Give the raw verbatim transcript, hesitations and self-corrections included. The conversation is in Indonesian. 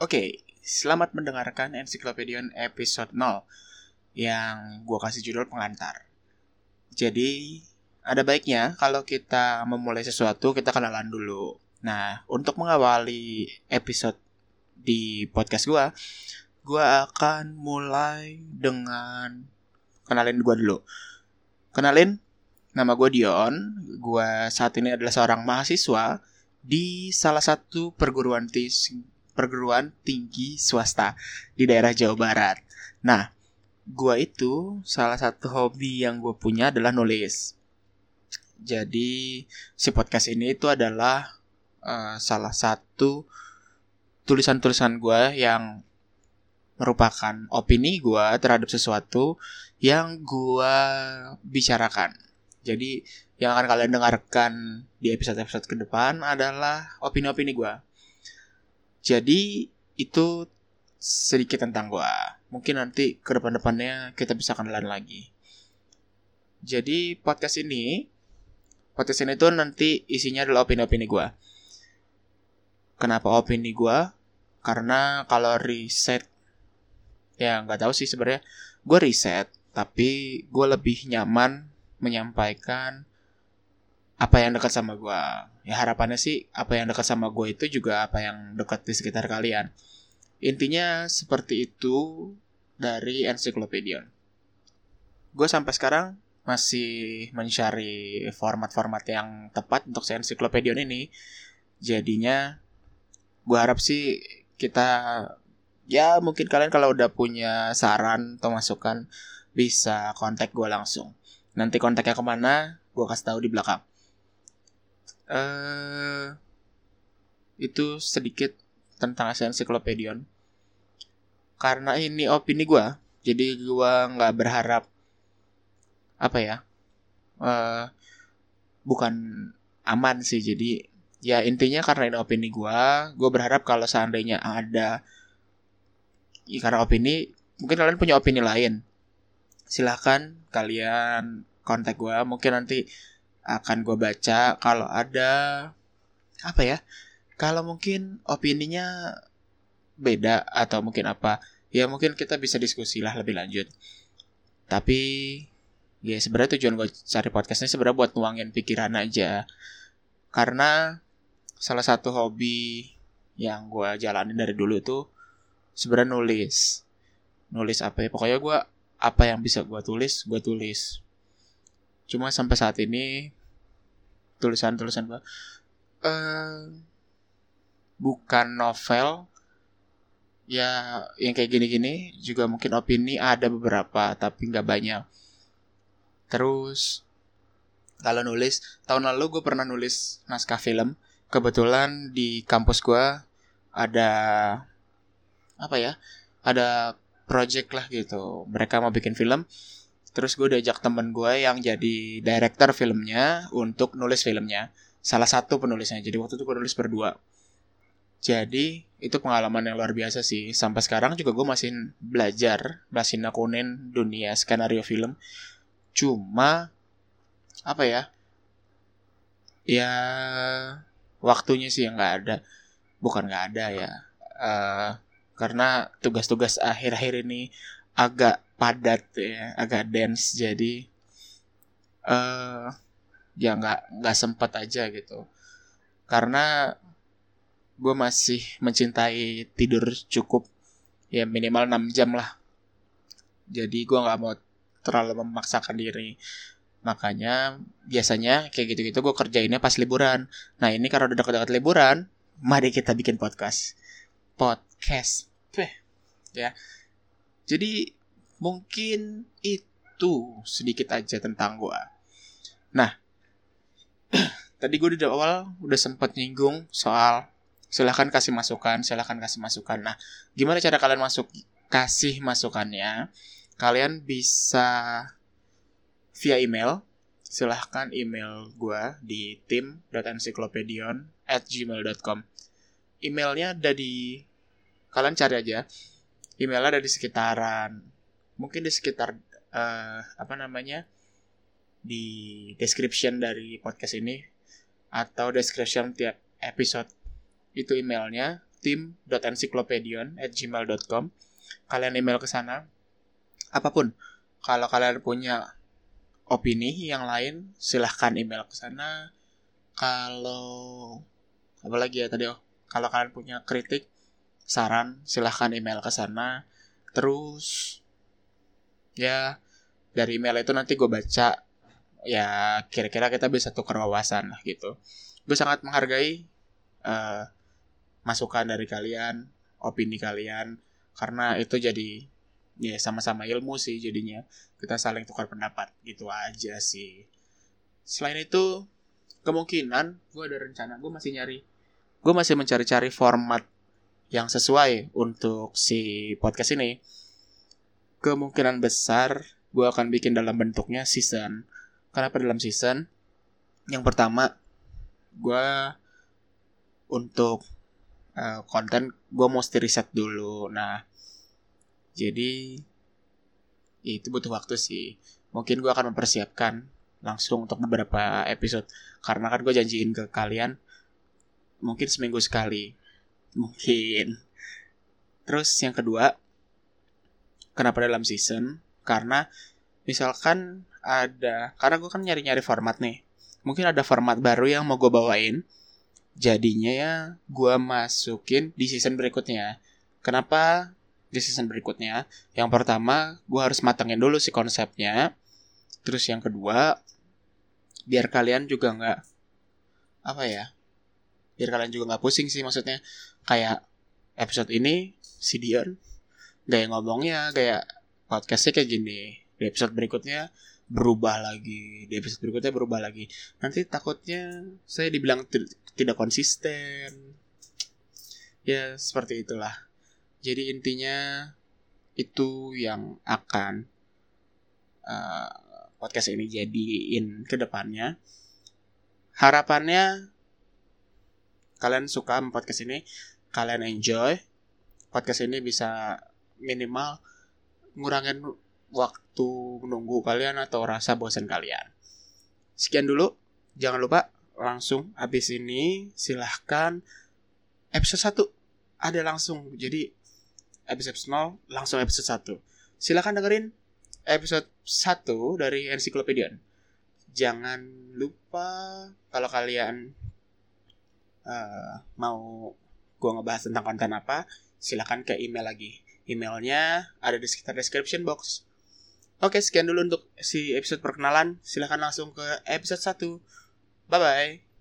Oke, selamat mendengarkan Encyclopedion episode nol yang gue kasih judul pengantar. Jadi, ada baiknya kalau kita memulai sesuatu, kita kenalan dulu. Nah, untuk mengawali episode di podcast gue, gue akan mulai dengan kenalin gue dulu. Kenalin, nama gue Dion. Gue saat ini adalah seorang mahasiswa di salah satu perguruan tinggi perguruan tinggi swasta di daerah Jawa Barat. Nah, gue itu salah satu hobi yang gue punya adalah nulis. Jadi si podcast ini itu adalah uh, salah satu tulisan-tulisan gue yang merupakan opini gue terhadap sesuatu yang gue bicarakan. Jadi yang akan kalian dengarkan di episode-episode ke depan adalah opini-opini gue. Jadi itu sedikit tentang gue. Mungkin nanti ke depan-depannya kita bisa kenalan lagi. Jadi podcast ini Podcast ini tuh nanti isinya adalah opini-opini gue. Kenapa opini gue? Karena kalau riset, ya gak tahu sih sebenarnya. Gue riset, tapi gue lebih nyaman menyampaikan apa yang dekat sama gue. Ya harapannya sih apa yang dekat sama gue itu juga apa yang dekat di sekitar kalian. Intinya seperti itu dari Encyclopedion. Gue sampai sekarang masih mencari format-format yang tepat untuk si Encyclopedion ini. Jadinya gue harap sih kita, ya mungkin kalian kalau udah punya saran atau masukan bisa kontak gue langsung. Nanti kontaknya kemana gue kasih tahu di belakang. Uh, itu sedikit tentang Encyclopedion. Karena ini opini gue, jadi gue nggak berharap apa ya, uh, bukan aman sih. Jadi ya intinya karena ini opini gue, gue berharap kalau seandainya ada, ya karena opini, mungkin kalian punya opini lain, silahkan kalian kontak gue. Mungkin nanti akan gue baca kalau ada apa ya, kalau mungkin opininya beda atau mungkin apa, ya mungkin kita bisa diskusi lah lebih lanjut. Tapi ya sebenarnya tujuan gue cari podcast ini sebenarnya buat nuangin pikiran aja. Karena salah satu hobi yang gue jalanin dari dulu tuh sebenarnya nulis. Nulis apa ya, pokoknya gue apa yang bisa gue tulis, gue tulis. Cuma sampai saat ini tulisan-tulisan gue uh, bukan novel. Ya yang kayak gini-gini juga mungkin opini ada beberapa, tapi gak banyak. Terus kalau nulis, tahun lalu gue pernah nulis naskah film. Kebetulan di kampus gue ada apa ya, ada project lah gitu, mereka mau bikin film. Terus gue diajak temen gue yang jadi director filmnya untuk nulis filmnya, salah satu penulisnya. Jadi waktu itu gue nulis berdua. Jadi itu pengalaman yang luar biasa sih. Sampai sekarang juga gue masih belajar, masih nekunin dunia skenario film. Cuma apa ya, ya waktunya sih yang gak ada. Bukan gak ada ya, uh, karena tugas-tugas akhir-akhir ini agak padat ya, agak dense. Jadi uh, ya gak, gak sempet aja gitu. Karena gue masih mencintai tidur cukup, ya minimal enam jam lah. Jadi gue gak mau terlalu memaksakan diri. Makanya biasanya kayak gitu-gitu gue kerjainnya pas liburan. Nah ini karena udah dekat-dekat liburan, mari kita bikin podcast. Podcast Peh. Ya. Jadi mungkin itu sedikit aja tentang gue. Nah tadi gue di awal udah sempat nyinggung soal silahkan kasih masukan, silahkan kasih masukan. Nah, gimana cara kalian masuk kasih masukannya? Kalian bisa via email. Silahkan email gue di tim dot encyclopedion at gmail dot com. Emailnya ada di, kalian cari aja. Emailnya ada di sekitaran, mungkin di sekitar uh, apa namanya, di description dari podcast ini atau description tiap episode. Itu emailnya, tim dot encyclopedion at gmail dot com. Kalian email ke sana. Apapun. Kalau kalian punya opini yang lain, silahkan email ke sana. Kalau apa lagi ya tadi oh. Kalau kalian punya kritik, saran, silahkan email ke sana. Terus ya dari email itu nanti gue baca. Ya kira-kira kita bisa tukar wawasan lah gitu. Gue sangat menghargai uh, masukan dari kalian, opini kalian, karena itu jadi ya sama-sama ilmu sih jadinya. Kita saling tukar pendapat gitu aja sih. Selain itu, kemungkinan gue ada rencana, gue masih nyari, gue masih mencari-cari format yang sesuai untuk si podcast ini. Kemungkinan besar gue akan bikin dalam bentuknya season. Kenapa dalam season? Yang pertama, gue untuk uh, konten gue mesti riset dulu. Nah, jadi itu butuh waktu sih. Mungkin gue akan mempersiapkan langsung untuk beberapa episode. Karena kan gue janjiin ke kalian mungkin seminggu sekali. Mungkin. Terus yang kedua, kenapa dalam season? Karena misalkan ada, karena gue kan nyari-nyari format nih. Mungkin ada format baru yang mau gue bawain. Jadinya ya gue masukin di season berikutnya. Kenapa di season berikutnya? Yang pertama, gue harus matengin dulu si konsepnya. Terus yang kedua, biar kalian juga gak, apa ya, biar kalian juga gak pusing sih maksudnya. Kayak episode ini, si Dion gaya ngomongnya, kayak podcastnya kayak gini. Di episode berikutnya berubah lagi, di episode berikutnya berubah lagi. Nanti takutnya saya dibilang t- tidak konsisten. Ya seperti itulah. Jadi intinya itu yang akan uh, podcast ini jadiin ke depannya. Harapannya kalian suka sama podcast ini, kalian enjoy. Podcast ini bisa minimal ngurangin waktu menunggu kalian atau rasa bosan kalian. Sekian dulu. Jangan lupa langsung habis ini silahkan episode satu ada langsung. Jadi episode nol langsung episode satu. Silahkan dengerin episode satu dari Encyclopedion. Jangan lupa kalau kalian uh, mau gue ngebahas tentang konten apa, silahkan ke email lagi. Emailnya ada di sekitar description box. Oke, sekian dulu untuk si episode perkenalan. Silahkan langsung ke episode satu. Bye-bye.